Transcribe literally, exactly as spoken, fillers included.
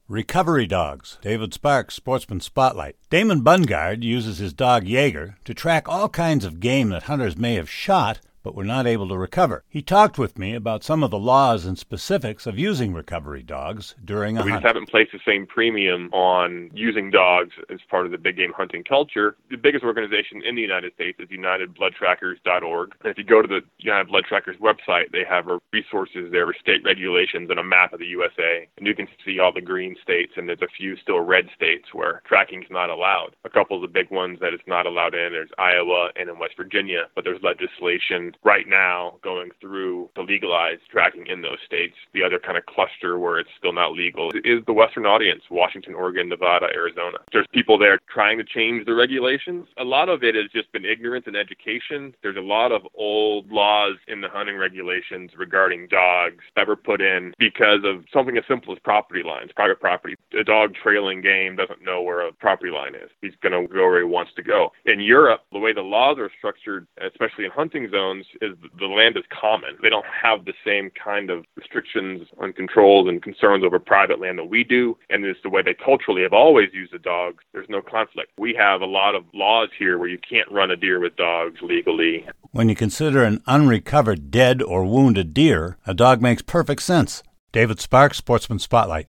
Recovery dogs. David Sparks, Sportsman Spotlight. Damon Bungard uses his dog Jaeger to track all kinds of game that hunters may have shot but were not able to recover. He talked with me about some of the laws and specifics of using recovery dogs during a we hunt. We just haven't placed the same premium on using dogs as part of the big game hunting culture. The biggest organization in the United States is United Blood Trackers dot org. And if you go to the United Blood Trackers website, they have resources there for state regulations and a map of the U S A. And you can see all the green states, and there's a few still red states where tracking is not allowed. A couple of the big ones that it's not allowed in, there's Iowa and in West Virginia, but there's legislation right now going through to legalize tracking in those states. The other kind of cluster where it's still not legal is the Western audience, Washington, Oregon, Nevada, Arizona. There's people there trying to change the regulations. A lot of it has just been ignorance and education. There's a lot of old laws in the hunting regulations regarding dogs that were put in because of something as simple as property lines, private property. A dog trailing game doesn't know where a property line is. He's going to go where he wants to go. In Europe, the way the laws are structured, especially in hunting zones, is the land is common. They don't have the same kind of restrictions on controls and concerns over private land that we do, and it's the way they culturally have always used the dogs. There's no conflict. We have a lot of laws here where you can't run a deer with dogs legally. When you consider an unrecovered dead or wounded deer, a dog makes perfect sense. David Sparks, Sportsman Spotlight.